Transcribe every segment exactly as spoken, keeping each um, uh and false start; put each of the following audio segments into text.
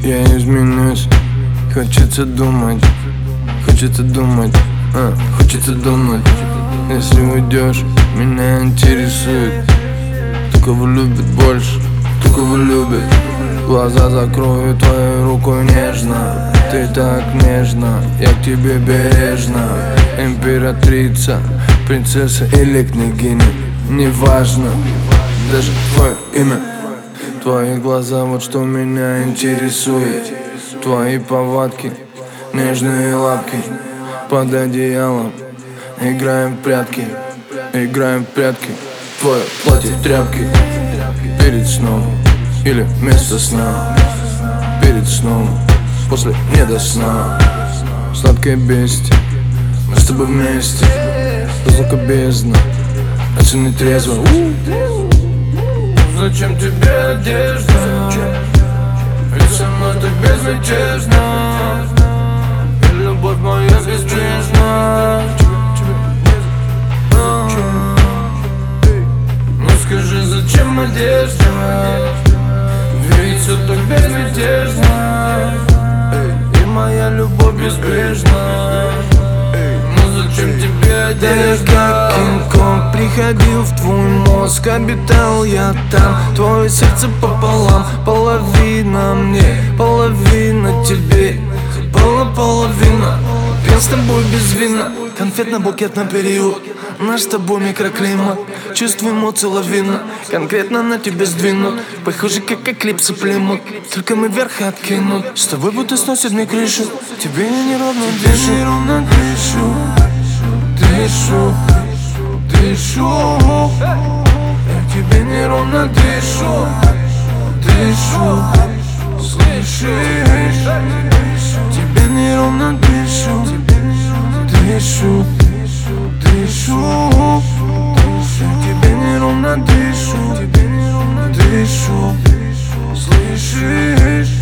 Я изменюсь, хочется думать, хочется думать, а, хочется думать. Если уйдешь, меня интересует, кто кого любит больше, кто кого любит. Глаза закрою твоей рукой нежно, ты так нежно, я к тебе бережно. Императрица, принцесса или княгиня, неважно, даже твое имя. Твои глаза, вот что меня интересует. Твои повадки, нежные лапки под одеялом. Играем в прятки, играем в прятки. Твое платье тряпки перед сном или вместо сна. Перед сном, после не до сна. Сладкое бестие, мы с тобой вместе. Звука бездна, оцени трезво. Зачем тебе одежда? Ведь со мной так безмятежно, и любовь моя безбрежна. Ну скажи, зачем одежда? Ведь все так безмятежно, и моя любовь безбрежна. Ну зачем тебе одежда? Да, как Кинг-Конг приходил в твой мозг, обитал я там. Твое сердце пополам, половина мне, половина тебе, полу-половина. Пьян с тобой без вина, конфетно-букетный период. Наш с тобой микроклимат, чувствую эмоции лавина. Конкретно на тебе сдвинут, похоже как эклипсы племут. Только мы вверх откинут, с тобой будто сносит мне крышу. Тебе я неровно дышу, неровно дышу. Дышу, дышу, я тебе неровно дышу. Дышу, слышишь? Тебе неровно дышу. Дышу, дышу, я тебе неровно дышу. Дышу, слышишь?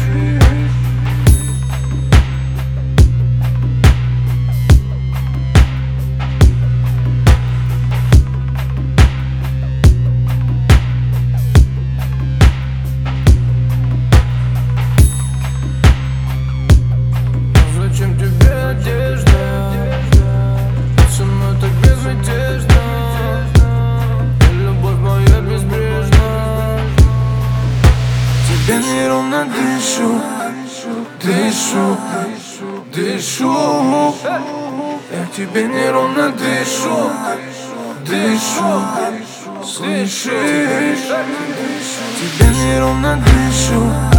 Зачем тебе одежда? Со мной так безмятежно, и любовь моя безбрежна. Тебе неровно дышу, дышу, дышу. Я тебе неровно дышу, дышу, слышишь? Тебе неровно дышу.